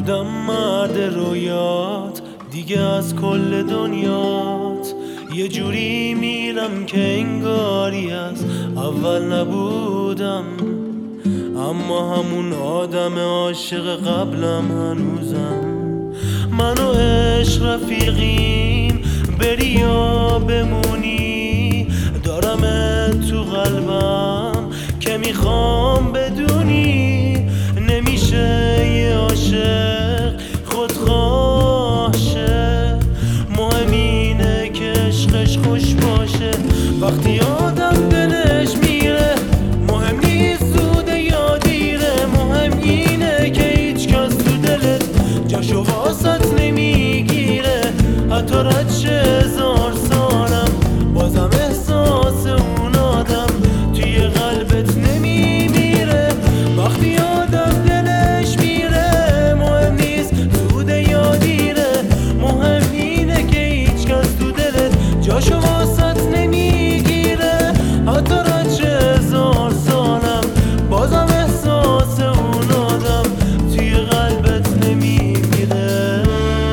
بودم مرد رویات، دیگه از کل دنیات یه جوری میرم که انگاری از اول نبودم، اما همون آدم عاشق قبلم هنوزم. من و عشق رفیقیم، بری یا بمونی، دارمت تو قلبم که میخوام بدونی. نمیشه یه عاشق خودخواه شه، مهم اینه که عشقش خوش باشه. وقتی آدم دلش میره مهم نیست زوده یا دیره، مهم اینه که هیچ کس تو دلت جاشو واسط نمیگیره. حتی رد شه 1000 سالم بازم احساس اون آدم توی قلبت نمیمیره. وقتی آدم دلش میره مهم نیست زوده یا دیره، مهم اینه که هیچ کس تو دلت جاشو واسط نمیگیره. حتی رد شه 1000 سالم بازم احساس اون آدم توی قلبت نمیمیره.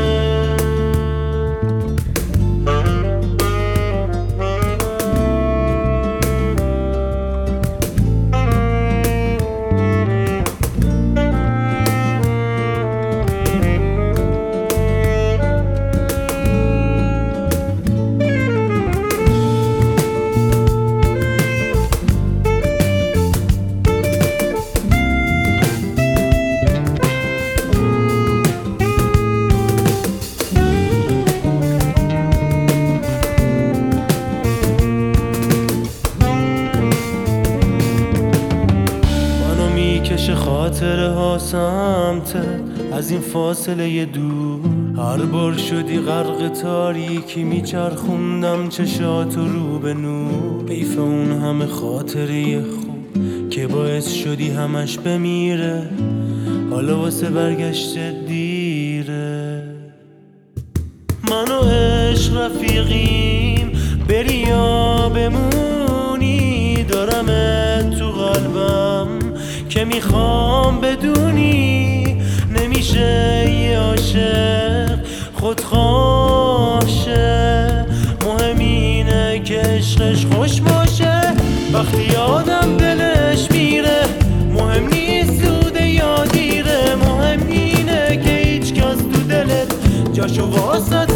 میکشه خاطره ها سمتت از این فاصله دور، هر بار شدی غرق تاریکی میچرخوندم چشاتو رو به نور. حیف اون همه خاطره خوب که باعث شدی همش بمیره، حالا واسه برگشت دیره. من و عشق رفیقیم، بری یا بمونی، دارمت تو قلبم که میخوام بدونی. نمیشه یه عاشق خودخواه شه، مهم اینه که عشقش خوش باشه. وقتی آدم دلش میره مهم نیست زوده یا دیره، مهم اینه که هیچ کس تو دلت جاشو واسط